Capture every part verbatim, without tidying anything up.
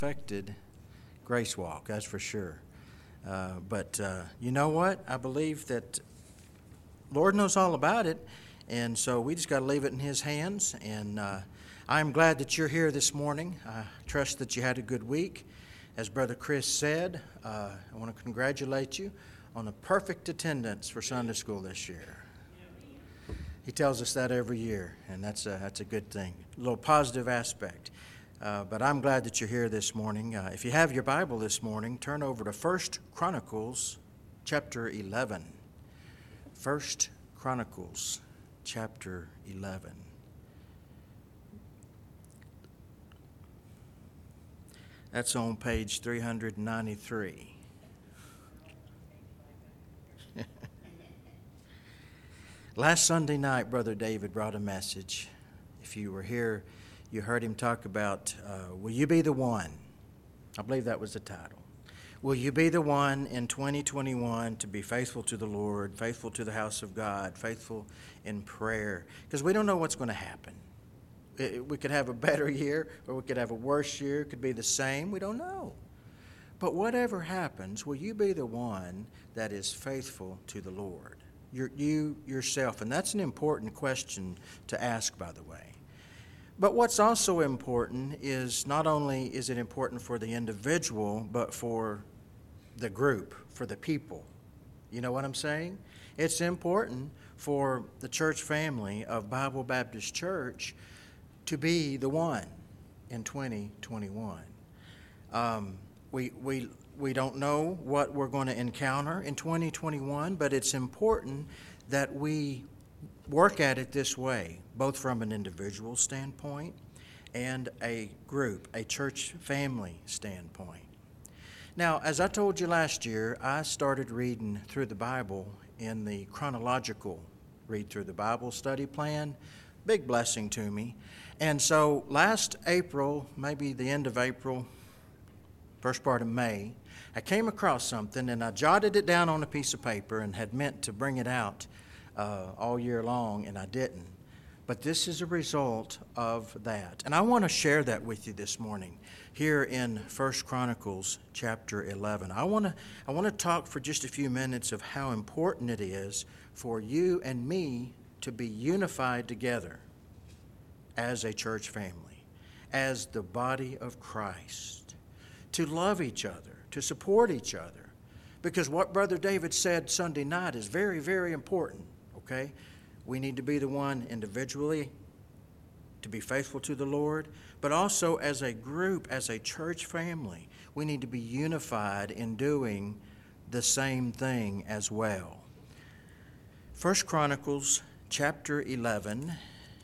perfected grace walk, that's for sure. Uh, but uh, you know what? I believe that Lord knows all about it, and so we just got to leave it in His hands. And uh, I'm glad that you're here this morning. I trust that you had a good week. As Brother Chris said, uh, I want to congratulate you on a perfect attendance for Sunday school this year. He tells us that every year, and that's a, that's a good thing, a little positive aspect. Uh, but I'm glad that you're here this morning. Uh, if you have your Bible this morning, turn over to First Chronicles chapter eleven. First Chronicles chapter eleven. That's on page three ninety-three. Last Sunday night, Brother David brought a message. If you were here, you heard him talk about, uh, will you be the one? I believe that was the title. Will you be the one in twenty twenty-one to be faithful to the Lord, faithful to the house of God, faithful in prayer? Because we don't know what's going to happen. It, we could have a better year, or we could have a worse year. It could be the same. We don't know. But whatever happens, will you be the one that is faithful to the Lord? You're, you yourself. And that's an important question to ask, by the way. But what's also important is not only is it important for the individual, but for the group, for the people. You know what I'm saying? It's important for the church family of Bible Baptist Church to be the one in twenty twenty-one. Um, we, we, we don't know what we're going to encounter in twenty twenty-one, but it's important that we work at it this way, both from an individual standpoint and a group, a church family standpoint. Now, as I told you last year, I started reading through the Bible in the chronological read through the Bible study plan. Big blessing to me. And so last April, maybe the end of April, first part of May, I came across something and I jotted it down on a piece of paper and had meant to bring it out uh, all year long, and I didn't. But this is a result of that. And I want to share that with you this morning here in First Chronicles chapter eleven. I want to I want to talk for just a few minutes of how important it is for you and me to be unified together as a church family, as the body of Christ, to love each other, to support each other. Because what Brother David said Sunday night is very, very important, okay? We need to be the one individually to be faithful to the Lord, but also as a group, as a church family, we need to be unified in doing the same thing as well. First Chronicles chapter eleven,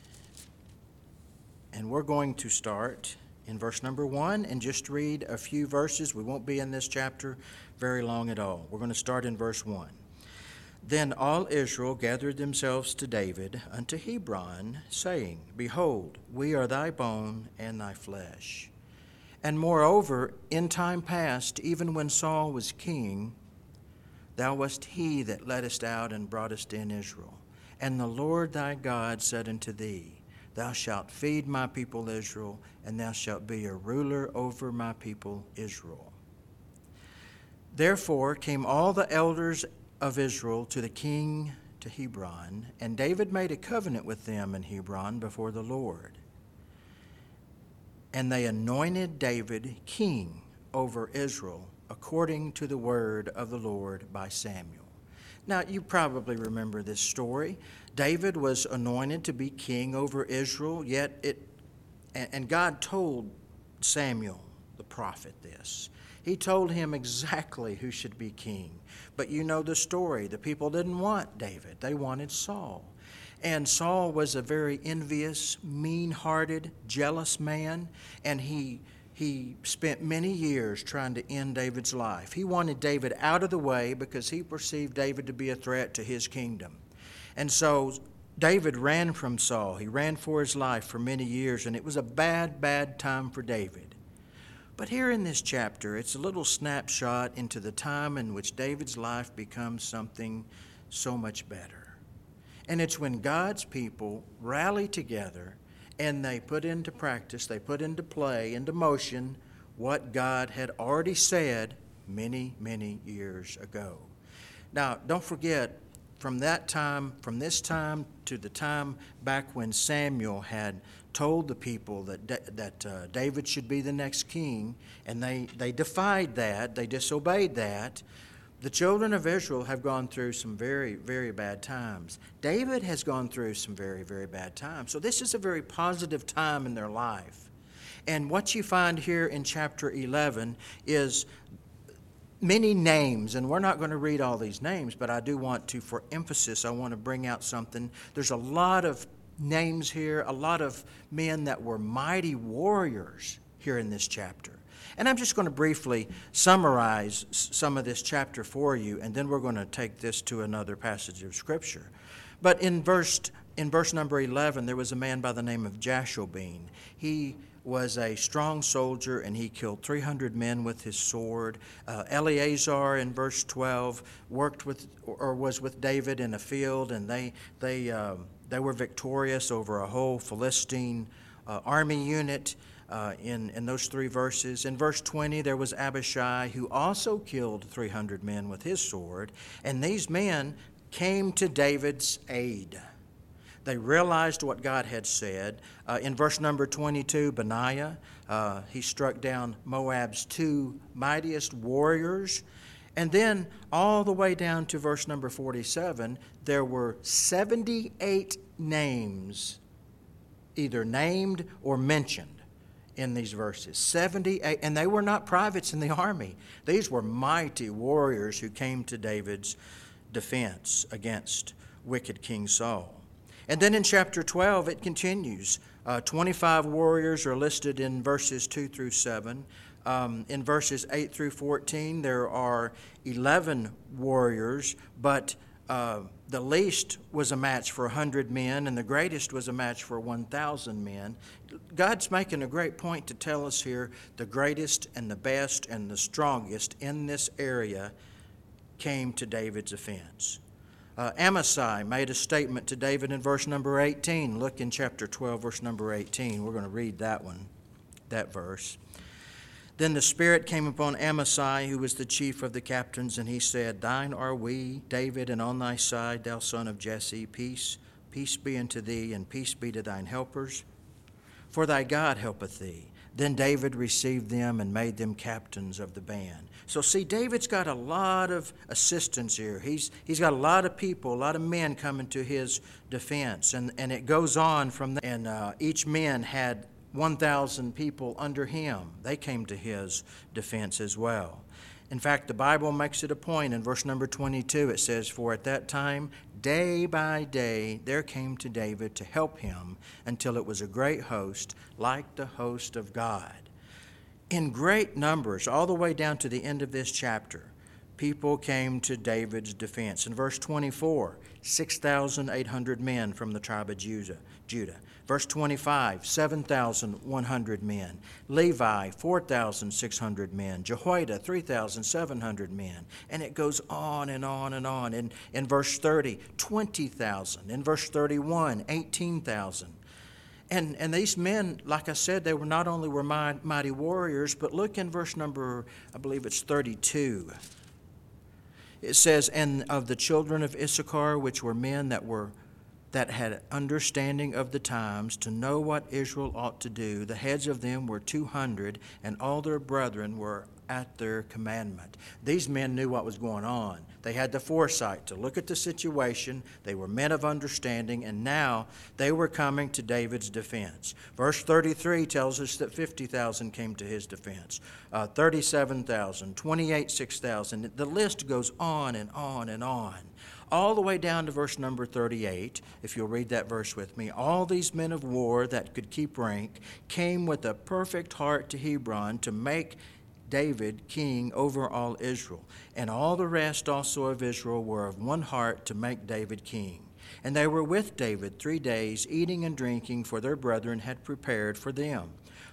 and we're going to start in verse number one and just read a few verses. We won't be in this chapter very long at all. We're going to start in verse one. Then all Israel gathered themselves to David unto Hebron, saying, Behold, we are thy bone and thy flesh. And moreover, in time past, even when Saul was king, thou wast he that leddest out and broughtest in Israel. And the Lord thy God said unto thee, Thou shalt feed my people Israel, and thou shalt be a ruler over my people Israel. Therefore came all the elders of Israel to the king to Hebron, and David made a covenant with them in Hebron before the Lord. And they anointed David king over Israel according to the word of the Lord by Samuel. Now, you probably remember this story. David was anointed to be king over Israel, yet it, and God told Samuel, the prophet, this. He told him exactly who should be king. But you know the story. The people didn't want David. They wanted Saul. And Saul was a very envious, mean-hearted, jealous man, and he He spent many years trying to end David's life. He wanted David out of the way because he perceived David to be a threat to his kingdom. And so David ran from Saul. He ran for his life for many years, and it was a bad, bad time for David. But here in this chapter, it's a little snapshot into the time in which David's life becomes something so much better. And it's when God's people rally together and they put into practice, they put into play, into motion, what God had already said many, many years ago. Now, don't forget, from that time, from this time to the time back when Samuel had told the people that that uh, David should be the next king, and they, they defied that, they disobeyed that, the children of Israel have gone through some very, very bad times. David has gone through some very, very bad times. So this is a very positive time in their life. And what you find here in chapter eleven is many names, and we're not going to read all these names, but I do want to, for emphasis, I want to bring out something. There's a lot of names here, a lot of men that were mighty warriors here in this chapter. And I'm just going to briefly summarize some of this chapter for you, and then we're going to take this to another passage of Scripture. But in verse in verse number eleven, there was a man by the name of Jashobeam. He was a strong soldier, and he killed three hundred men with his sword. Uh, Eleazar, in verse twelve, worked with or was with David in a field, and they they uh, they were victorious over a whole Philistine uh, army unit. Uh, in, in those three verses. In verse twenty, there was Abishai, who also killed three hundred men with his sword, and these men came to David's aid. They realized what God had said. Uh, in verse number twenty-two, Benaiah, uh, he struck down Moab's two mightiest warriors. And then all the way down to verse number forty-seven, there were seventy-eight names, either named or mentioned in these verses. seventy-eight, and they were not privates in the army. These were mighty warriors who came to David's defense against wicked King Saul. And then in chapter twelve, it continues. Uh, twenty-five warriors are listed in verses two through seven. Um, in verses eight through fourteen, there are eleven warriors, but uh, the least was a match for one hundred men, and the greatest was a match for one thousand men. God's making a great point to tell us here the greatest and the best and the strongest in this area came to David's defense. Uh, Amasai made a statement to David in verse number eighteen. Look in chapter twelve, verse number eighteen. We're going to read that one, that verse. Then the Spirit came upon Amasai, who was the chief of the captains, and he said, Thine are we, David, and on thy side, thou son of Jesse, peace, peace be unto thee, and peace be to thine helpers. For thy God helpeth thee. Then David received them and made them captains of the band. So see, David's got a lot of assistance here. He's he's got a lot of people, a lot of men coming to his defense. And, and it goes on from there. And uh, each man had one thousand people under him. They came to his defense as well. In fact, the Bible makes it a point in verse number twenty-two. It says, For at that time, day by day, there came to David to help him until it was a great host, like the host of God. In great numbers, all the way down to the end of this chapter, people came to David's defense. In verse twenty-four, six thousand eight hundred men from the tribe of Judah. Judah. Verse twenty-five, seven thousand one hundred men. Levi, four thousand six hundred men. Jehoiada, three thousand seven hundred men. And it goes on and on and on. In, in verse thirty, twenty thousand. In verse thirty-one, eighteen thousand. And, and these men, like I said, they were not only were mighty warriors, but look in verse number, I believe it's thirty-two. It says, And of the children of Issachar, which were men that were that had understanding of the times, to know what Israel ought to do. The heads of them were two hundred, and all their brethren were at their commandment. These men knew what was going on. They had the foresight to look at the situation. They were men of understanding, and now they were coming to David's defense. Verse thirty-three tells us that fifty thousand came to his defense, uh, thirty-seven thousand, twenty-eight, six thousand. The list goes on and on and on. All the way down to verse number thirty-eight, if you'll read that verse with me. All these men of war that could keep rank came with a perfect heart to Hebron to make David king over all Israel. And all the rest also of Israel were of one heart to make David king. And they were with David three days, eating and drinking, for their brethren had prepared for them.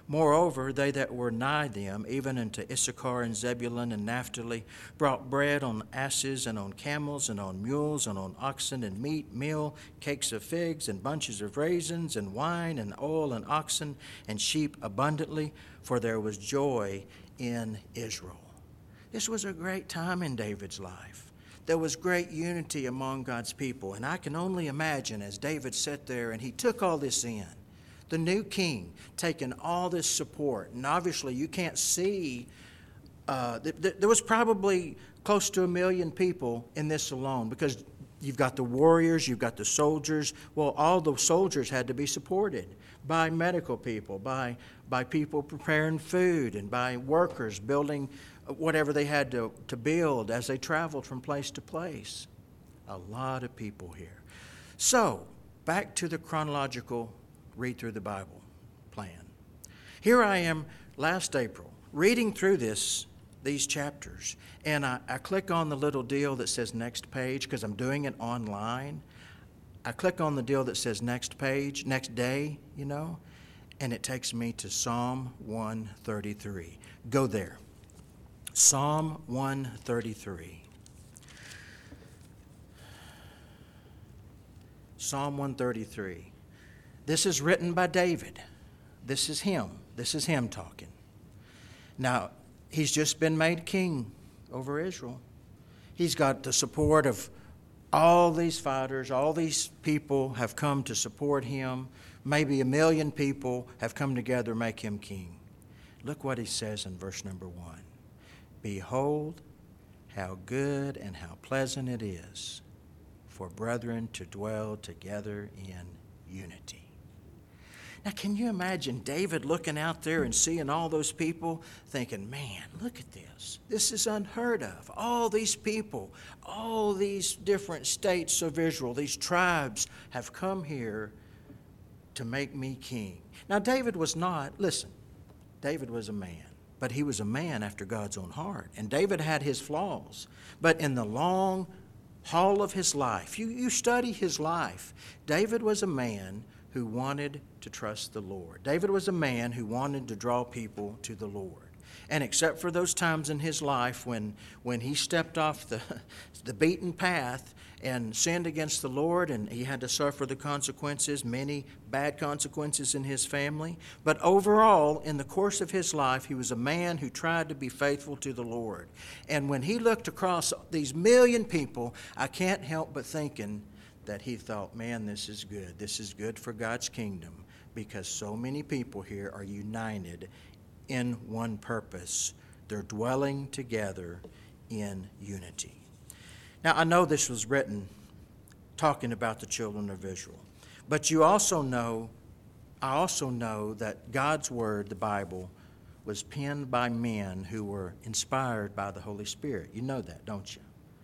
Moreover, they that were nigh them, even unto Issachar and Zebulun and Naphtali, brought bread on asses and on camels and on mules and on oxen, and meat, meal, cakes of figs and bunches of raisins and wine and oil and oxen and sheep abundantly, for there was joy in Israel. This was a great time in David's life. There was great unity among God's people, and I can only imagine as David sat there and he took all this in, the new king taking all this support. And obviously you can't see, uh, th- th- there was probably close to a million people in this alone, because you've got the warriors, you've got the soldiers. Well, all the soldiers had to be supported by medical people, by, by people preparing food, and by workers building whatever they had to, to build as they traveled from place to place. A lot of people here. So, back to the chronological read through the Bible plan. Here I am last April reading through this these chapters, and I, I click on the little deal that says next page because I'm doing it online. I click on the deal that says next page, next day, you know, and it takes me to Psalm one thirty-three. Go there. Psalm one thirty-three. Psalm one thirty-three. This is written by David. This is him. This is him talking. Now, he's just been made king over Israel. He's got the support of all these fighters. All these people have come to support him. Maybe a million people have come together to make him king. Look what he says in verse number one. Behold, how good and how pleasant it is for brethren to dwell together in unity. Now, can you imagine David looking out there and seeing all those people thinking, man, look at this. This is unheard of. All these people, all these different states of Israel, these tribes have come here to make me king. Now, David was not, listen, David was a man, but he was a man after God's own heart. And David had his flaws. But in the long haul of his life, you, you study his life, David was a man who wanted to trust the Lord. David was a man who wanted to draw people to the Lord. And except for those times in his life when, when he stepped off the, the beaten path and sinned against the Lord, and he had to suffer the consequences, many bad consequences in his family. But overall, in the course of his life, he was a man who tried to be faithful to the Lord. And when he looked across these million people, I can't help but thinking that he thought, man, this is good. This is good for God's kingdom because so many people here are united in one purpose. They're dwelling together in unity. Now, I know this was written talking about the children of Israel, but you also know, I also know that God's Word, the Bible, was penned by men who were inspired by the Holy Spirit. You know that, don't you?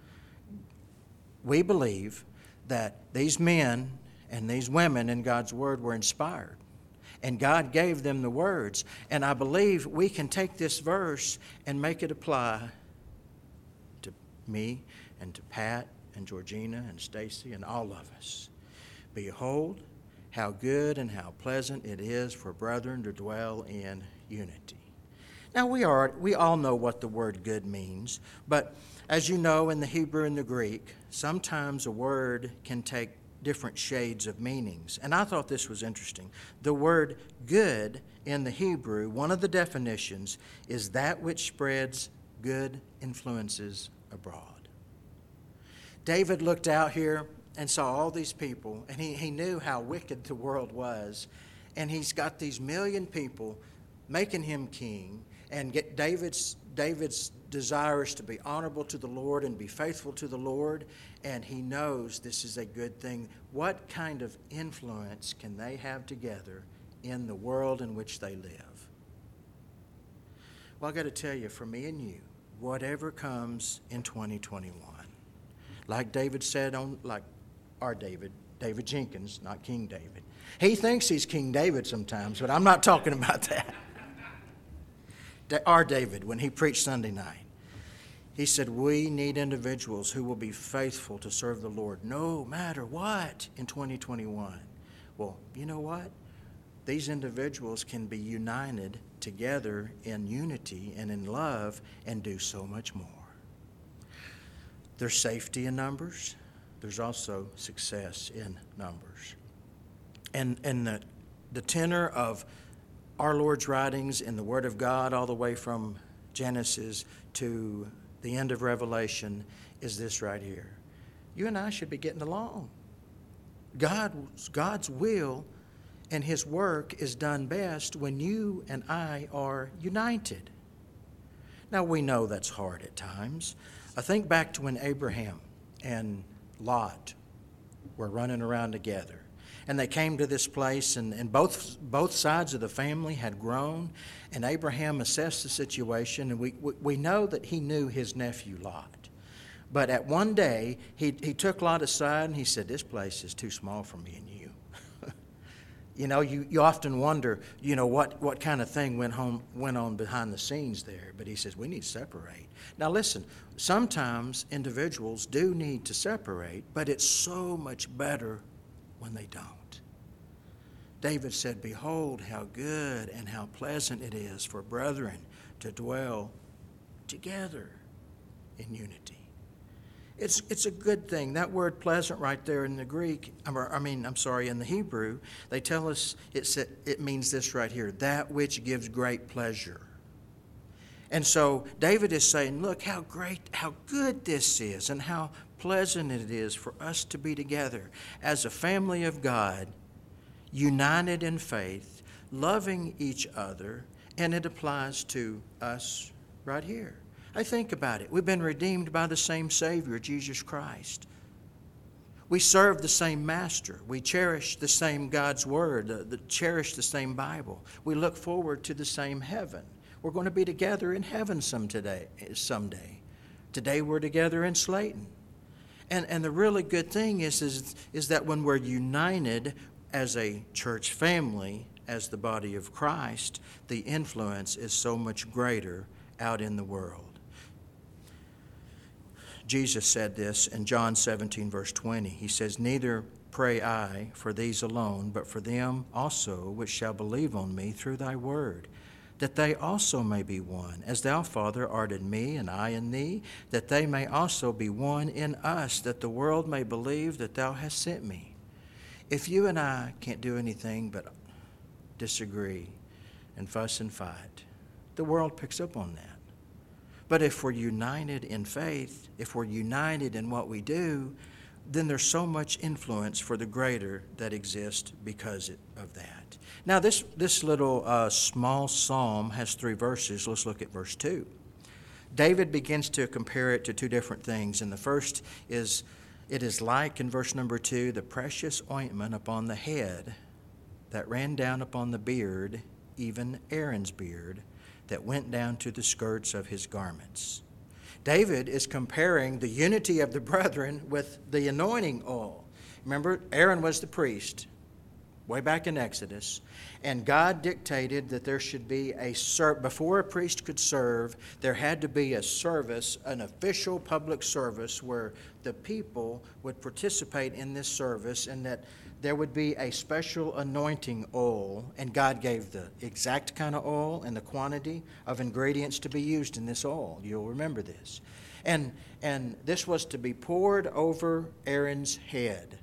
We believe that these men and these women in God's Word were inspired. And God gave them the words. And I believe we can take this verse and make it apply to me and to Pat and Georgina and Stacy and all of us. Behold, how good and how pleasant it is for brethren to dwell in unity. Now, we are we all know what the word good means, but as you know, in the Hebrew and the Greek, sometimes a word can take different shades of meanings. And I thought this was interesting. The word good in the Hebrew, one of the definitions, is that which spreads good influences abroad. David looked out here and saw all these people, and he, he knew how wicked the world was. And he's got these million people making him king, and get David's David's desire is to be honorable to the Lord and be faithful to the Lord, and he knows this is a good thing. What kind of influence can they have together in the world in which they live? Well, I got to tell you, for me and you, whatever comes in twenty twenty-one, like David said on, like our David, David Jenkins, not King David. He thinks he's King David sometimes, but I'm not talking about that. Our David, when he preached Sunday night, he said, we need individuals who will be faithful to serve the Lord no matter what in twenty twenty-one. Well, you know what? these individuals can be united together in unity and in love and do so much more. There's safety in numbers. There's also success in numbers. And, and the, the tenor of our Lord's writings in the Word of God all the way from Genesis to the end of Revelation is this right here. You and I should be getting along. God, God's will and His work is done best when you and I are united. Now, we know that's hard at times. I think back to when Abraham and Lot were running around together. And they came to this place, and, and both both sides of the family had grown. And Abraham assessed the situation, and we, we, we know that he knew his nephew Lot. But at one day, he, he took Lot aside, and he said, this place is too small for me and you. You know, you, you often wonder, you know, what, what kind of thing went, home, went on behind the scenes there. But he says, we need to separate. Now listen, sometimes individuals do need to separate, but it's so much better when they don't. David said, behold how good and how pleasant it is for brethren to dwell together in unity. It's, it's a good thing. That word pleasant right there in the Greek, I mean, I'm sorry, in the Hebrew, they tell us it's, it means this right here, that which gives great pleasure. And so David is saying, look how great, how good this is and how pleasant it is for us to be together as a family of God, united in faith, loving each other, and it applies to us right here. I think about it. We've been redeemed by the same Savior, Jesus Christ. We serve the same Master. We cherish the same God's Word, uh, the, cherish the same Bible. We look forward to the same heaven. We're going to be together in heaven some today, someday. Today we're together in Slayton. And, and the really good thing is, is, is that when we're united as a church family, as the body of Christ, the influence is so much greater out in the world. Jesus said this in John seventeen, verse twenty. He says, neither pray I for these alone, but for them also which shall believe on me through thy word, that they also may be one, as thou, Father, art in me, and I in thee, that they may also be one in us, that the world may believe that thou hast sent me. If you and I can't do anything but disagree and fuss and fight, the world picks up on that. But if we're united in faith, if we're united in what we do, then there's so much influence for the greater that exists because of that. Now, this, this little uh, small psalm has three verses. Let's look at verse two. David begins to compare it to two different things. And the first is, it is like, in verse number two, the precious ointment upon the head that ran down upon the beard, even Aaron's beard, that went down to the skirts of his garments. David is comparing the unity of the brethren with the anointing oil. Remember, Aaron was the priest way back in Exodus, and God dictated that there should be a ser- before a priest could serve, there had to be a service, an official public service where the people would participate in this service, and that there would be a special anointing oil, and God gave the exact kind of oil and the quantity of ingredients to be used in this oil. You'll remember this. And, and this was to be poured over Aaron's head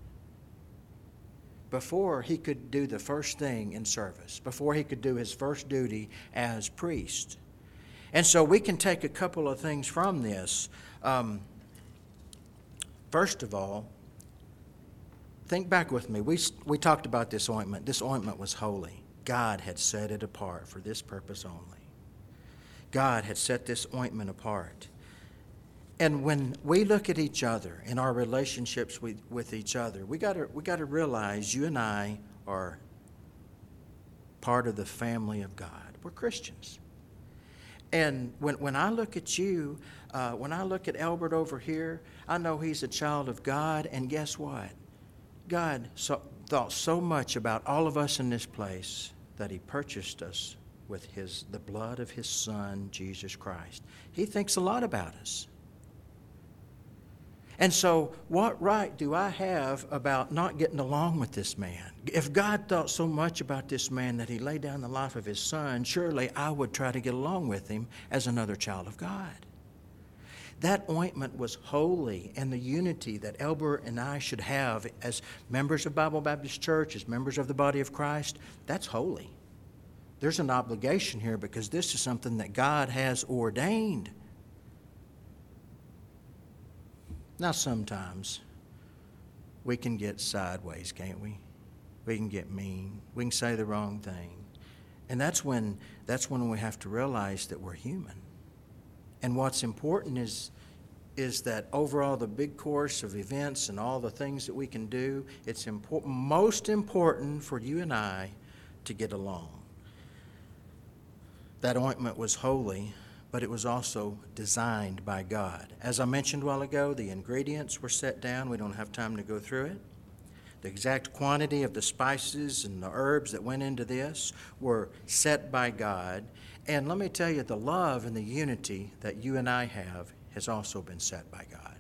before he could do the first thing in service, before he could do his first duty as priest. And so we can take a couple of things from this. Um, first of all, think back with me. We, we talked about this ointment. This ointment was holy. God had set it apart for this purpose only. God had set this ointment apart. And when we look at each other in our relationships with, with each other, we got to we got to realize you and I are part of the family of God. We're Christians. And when, when I look at you, uh, when I look at Albert over here, I know he's a child of God. And guess what? God so, thought so much about all of us in this place that he purchased us with his the blood of his Son, Jesus Christ. He thinks a lot about us. And so, what right do I have about not getting along with this man? If God thought so much about this man that he laid down the life of his son, surely I would try to get along with him as another child of God. That ointment was holy, and the unity that Elbert and I should have as members of Bible Baptist Church, as members of the body of Christ, that's holy. There's an obligation here because this is something that God has ordained. Now, sometimes we can get sideways, can't we? We can get mean. We can say the wrong thing. And that's when, that's when we have to realize that we're human. And what's important is, is that overall the big course of events and all the things that we can do, it's important, most important for you and I to get along. That ointment was holy, but it was also designed by God. As I mentioned a while ago, the ingredients were set down. We don't have time to go through it. The exact quantity of the spices and the herbs that went into this were set by God. And let me tell you, the love and the unity that you and I have has also been set by God.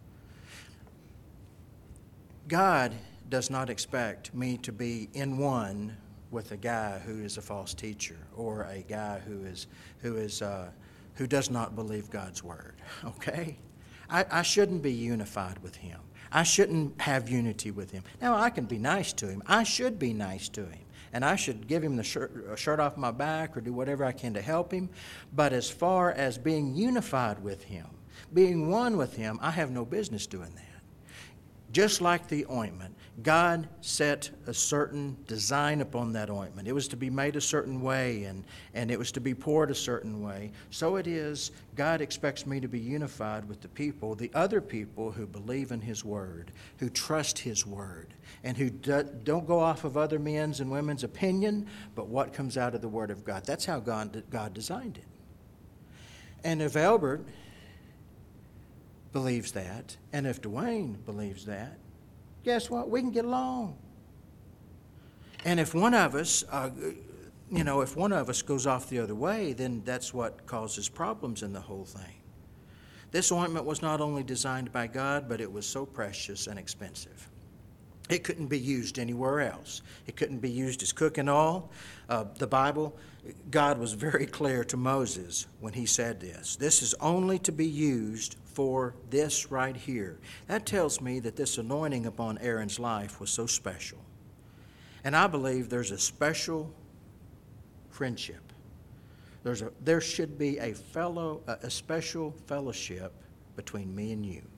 God does not expect me to be in one with a guy who is a false teacher or a guy who is who is uh, who does not believe God's word, okay? I, I shouldn't be unified with him. I shouldn't have unity with him. Now, I can be nice to him. I should be nice to him. And I should give him the shirt, shirt off my back or do whatever I can to help him. But as far as being unified with him, being one with him, I have no business doing that. Just like the ointment, God set a certain design upon that ointment. It was to be made a certain way, and, and it was to be poured a certain way. So it is, God expects me to be unified with the people, the other people who believe in his word, who trust his word, and who do, don't go off of other men's and women's opinion, but what comes out of the word of God. That's how God, God designed it. And if Albert believes that, and if Dwayne believes that, guess what? We can get along. And if one of us, uh, you know, if one of us goes off the other way, then that's what causes problems in the whole thing. This ointment was not only designed by God, but it was so precious and expensive. It couldn't be used anywhere else. It couldn't be used as cooking oil. Uh, the Bible, God was very clear to Moses when he said this. This is only to be used for this right here. That tells me that this anointing upon Aaron's life was so special. And I believe there's a special friendship. There's a, there should be a fellow, a, a special fellowship between me and you,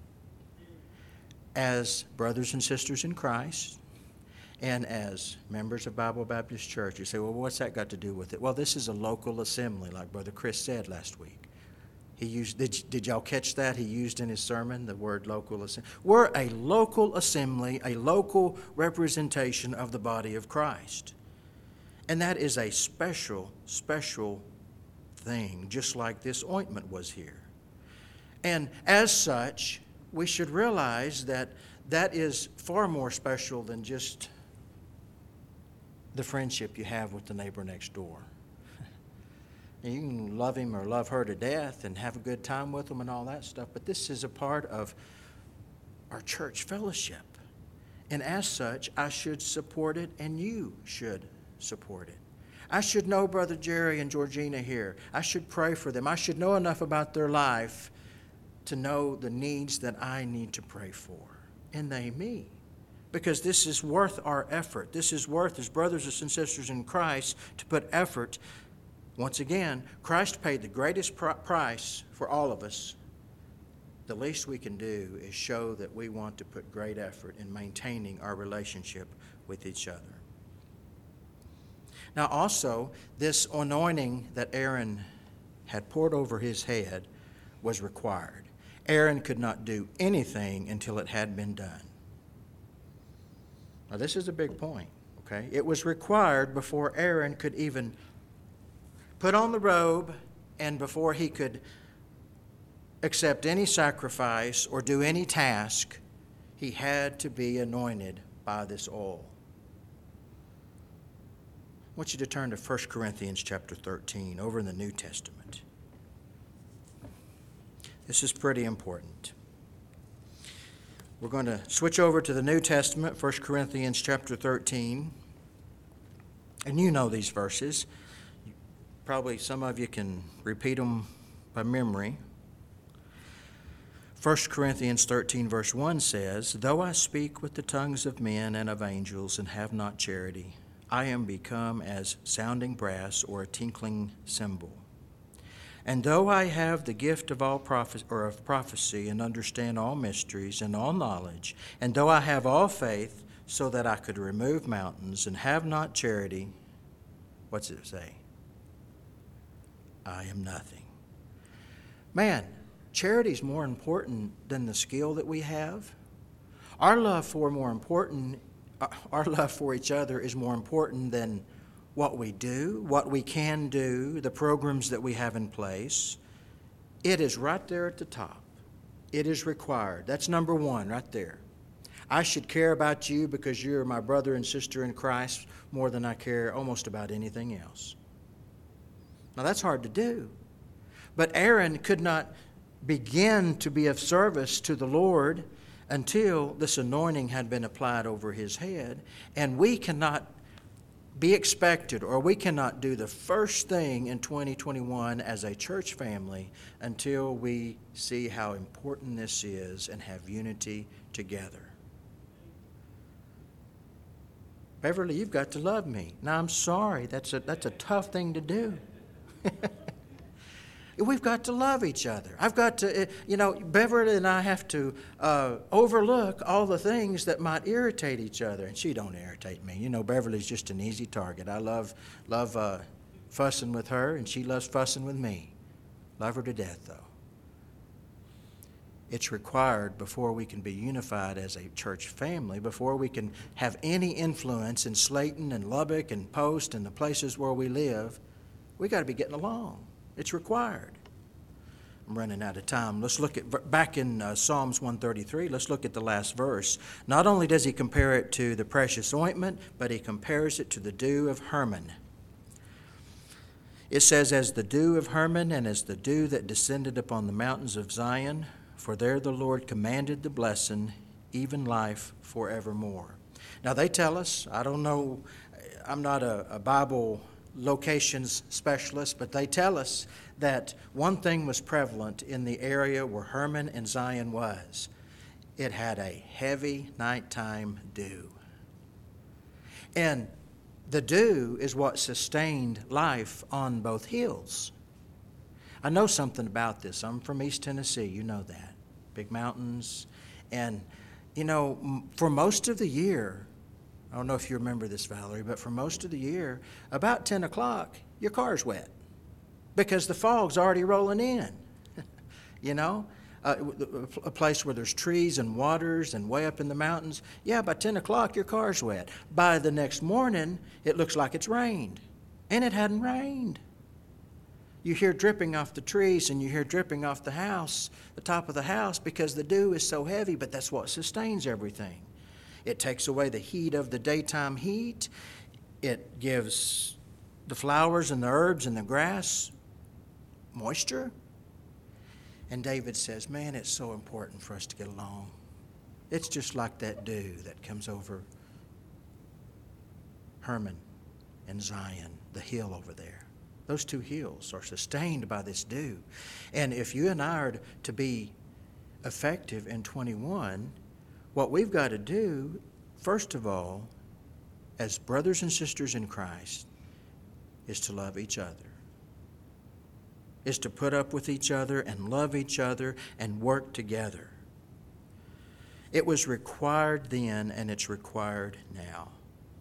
as brothers and sisters in Christ, and as members of Bible Baptist Church. You say, well, what's that got to do with it? Well, this is a local assembly, like Brother Chris said last week. He used, did, did y'all catch that? He used in his sermon the word local assembly. We're a local assembly, a local representation of the body of Christ. And that is a special, special thing, just like this ointment was here. And as such, we should realize that that is far more special than just the friendship you have with the neighbor next door. And you can love him or love her to death and have a good time with them and all that stuff, but this is a part of our church fellowship. And as such, I should support it, and you should support it. I should know Brother Jerry and Georgina here. I should pray for them. I should know enough about their life to know the needs that I need to pray for, and they me. Because this is worth our effort. This is worth, as brothers and sisters in Christ, to put effort. Once again, Christ paid the greatest pr- price for all of us. The least we can do is show that we want to put great effort in maintaining our relationship with each other. Now also, this anointing that Aaron had poured over his head was required. Aaron could not do anything until it had been done. Now this is a big point, okay? It was required before Aaron could even put on the robe and before he could accept any sacrifice or do any task, he had to be anointed by this oil. I want you to turn to First Corinthians chapter thirteen, over in the New Testament. This is pretty important. We're going to switch over to the New Testament, First Corinthians chapter thirteen. And you know these verses. Probably some of you can repeat them by memory. First Corinthians thirteen verse one says, "Though I speak with the tongues of men and of angels and have not charity, I am become as sounding brass or a tinkling cymbal. And though I have the gift of all prophe- or of prophecy and understand all mysteries and all knowledge, and though I have all faith so that I could remove mountains and have not charity," what's it say? "I am nothing." Man, charity is more important than the skill that we have. Our love for more important, our love for each other is more important than what we do, what we can do, the programs that we have in place. It is right there at the top. It is required. That's number one right there. I should care about you because you're my brother and sister in Christ more than I care almost about anything else. Now that's hard to do. But Aaron could not begin to be of service to the Lord until this anointing had been applied over his head. And we cannot be expected, or we cannot do the first thing in twenty twenty-one as a church family until we see how important this is and have unity together. Beverly, you've got to love me. Now, I'm sorry. That's a, that's a tough thing to do. We've got to love each other. I've got to, you know, Beverly and I have to uh, overlook all the things that might irritate each other. And she don't irritate me. You know, Beverly's just an easy target. I love love uh, fussing with her, and she loves fussing with me. Love her to death, though. It's required before we can be unified as a church family, before we can have any influence in Slayton and Lubbock and Post and the places where we live, we got to be getting along. It's required. I'm running out of time. Let's look at, back in uh, Psalms one thirty-three, let's look at the last verse. Not only does he compare it to the precious ointment, but he compares it to the dew of Hermon. It says, "As the dew of Hermon and as the dew that descended upon the mountains of Zion, for there the Lord commanded the blessing, even life forevermore." Now they tell us, I don't know, I'm not a, a Bible locations specialist, but they tell us that one thing was prevalent in the area where Hermon and Zion was. It had a heavy nighttime dew. And the dew is what sustained life on both hills. I know something about this. I'm from East Tennessee. You know that. Big mountains. And, you know, for most of the year, I don't know if you remember this, Valerie, but for most of the year, about ten o'clock, your car's wet because the fog's already rolling in. You know, uh, a place where there's trees and waters and way up in the mountains. Yeah, by ten o'clock, your car's wet. By the next morning, it looks like it's rained, and it hadn't rained. You hear dripping off the trees and you hear dripping off the house, the top of the house, because the dew is so heavy, but that's what sustains everything. It takes away the heat of the daytime heat. It gives the flowers and the herbs and the grass moisture. And David says, man, it's so important for us to get along. It's just like that dew that comes over Hermon and Zion, the hill over there. Those two hills are sustained by this dew. And if you and I are to be effective in twenty-one, what we've got to do, first of all, as brothers and sisters in Christ, is to love each other. Is to put up with each other and love each other and work together. It was required then, and it's required now.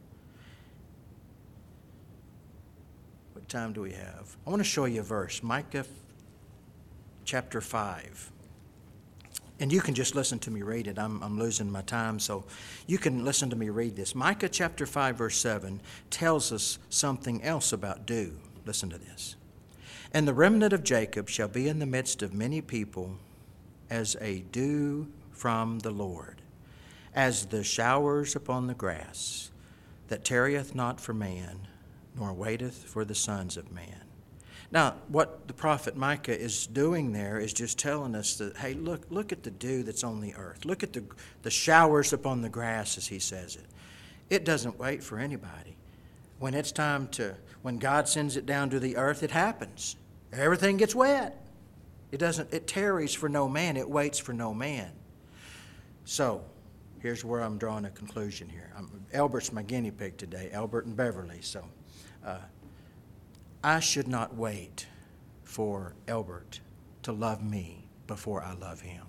What time do we have? I want to show you a verse, Micah chapter five. And you can just listen to me read it. I'm, I'm losing my time, so you can listen to me read this. Micah chapter five, verse seven tells us something else about dew. Listen to this. "And the remnant of Jacob shall be in the midst of many people as a dew from the Lord, as the showers upon the grass, that tarrieth not for man, nor waiteth for the sons of man." Now, what the prophet Micah is doing there is just telling us that, hey, look, look at the dew that's on the earth. Look at the, the showers upon the grass, as he says it. It doesn't wait for anybody. When it's time to, when God sends it down to the earth, it happens. Everything gets wet. It doesn't, it tarries for no man. It waits for no man. So, here's where I'm drawing a conclusion here. I'm, Albert's my guinea pig today, Albert and Beverly. So, uh, I should not wait for Albert to love me before I love him.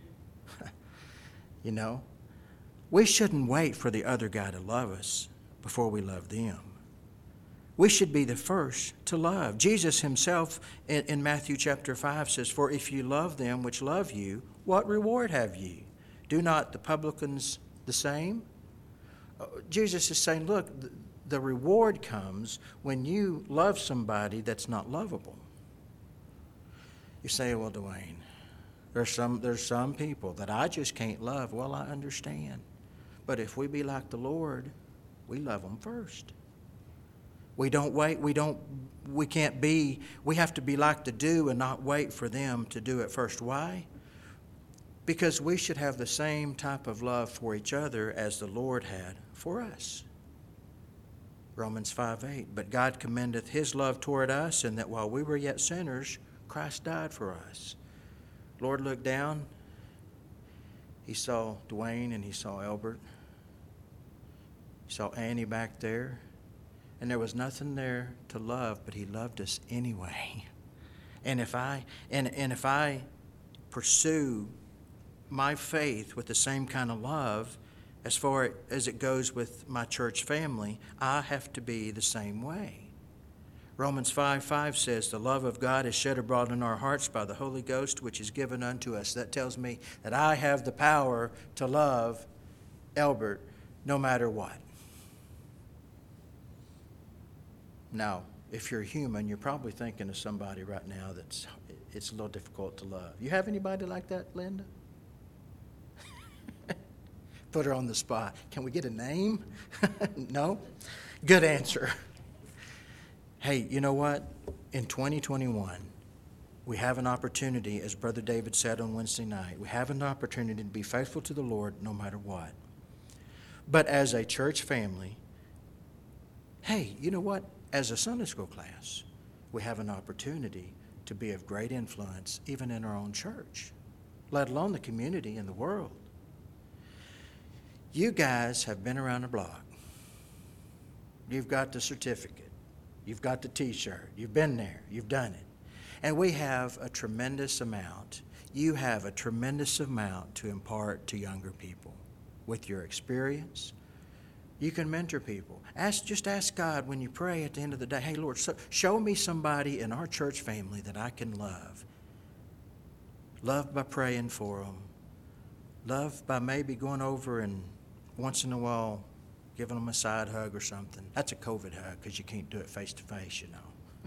You know, we shouldn't wait for the other guy to love us before we love them. We should be the first to love. Jesus himself in, in Matthew chapter five says, "For if you love them which love you, what reward have ye? Do not the publicans the same?" Uh, Jesus is saying, look, the, the reward comes when you love somebody that's not lovable. You say, well, Dwayne, there's some, there's some people that I just can't love. Well, I understand. But if we be like the Lord, we love them first. We don't wait, we don't, we can't be, we have to be like the dew and not wait for them to do it first. Why? Because we should have the same type of love for each other as the Lord had for us. Romans five eight, but God commendeth his love toward us, in that while we were yet sinners, Christ died for us. Lord looked down, he saw Dwayne and he saw Albert. He saw Annie back there. And there was nothing there to love, but he loved us anyway. And if I and, and if I pursue my faith with the same kind of love as far as it goes with my church family, I have to be the same way. Romans five five says, the love of God is shed abroad in our hearts by the Holy Ghost, which is given unto us. That tells me that I have the power to love Albert no matter what. Now, if you're human, you're probably thinking of somebody right now that's it's a little difficult to love. You have anybody like that, Linda? Put her on the spot. Can we get a name? No? Good answer. Hey, you know what? In twenty twenty-one, we have an opportunity, as Brother David said on Wednesday night, we have an opportunity to be faithful to the Lord no matter what. But as a church family, hey, you know what? As a Sunday school class, we have an opportunity to be of great influence even in our own church, let alone the community and the world. You guys have been around the block. You've got the certificate. You've got the T-shirt. You've been there. You've done it. And we have a tremendous amount. You have a tremendous amount to impart to younger people with your experience. You can mentor people. Ask, just ask God when you pray at the end of the day, hey, Lord, so, show me somebody in our church family that I can love. Love by praying for them. Love by maybe going over and once in a while giving them a side hug or something. That's a COVID hug because you can't do it face to face, you know.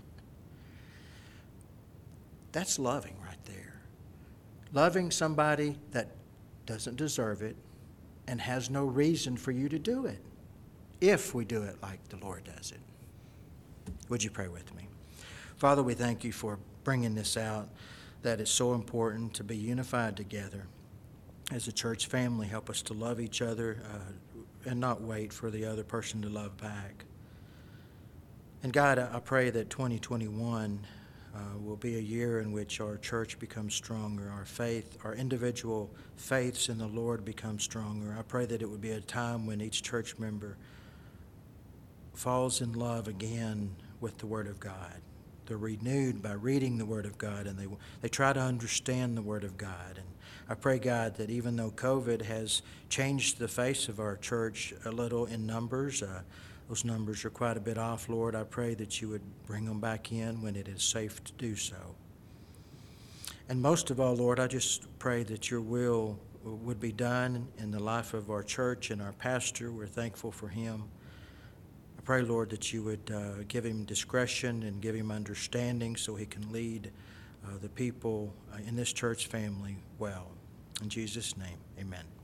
That's loving right there. Loving somebody that doesn't deserve it and has no reason for you to do it, if we do it like the Lord does it. Would you pray with me? Father, we thank you for bringing this out, that it's so important to be unified together as a church family. Help us to love each other uh, and not wait for the other person to love back. And God, I pray that twenty twenty-one uh, will be a year in which our church becomes stronger, our faith, our individual faiths in the Lord become stronger. I pray that it would be a time when each church member falls in love again with the Word of God. They're renewed by reading the Word of God, and they they try to understand the Word of God. And I pray, God, that even though COVID has changed the face of our church a little in numbers, uh, those numbers are quite a bit off, Lord. I pray that you would bring them back in when it is safe to do so. And most of all, Lord, I just pray that your will would be done in the life of our church and our pastor. We're thankful for him. I pray, Lord, that you would uh, give him discretion and give him understanding so he can lead uh, the people uh, in this church family well. In Jesus' name, amen.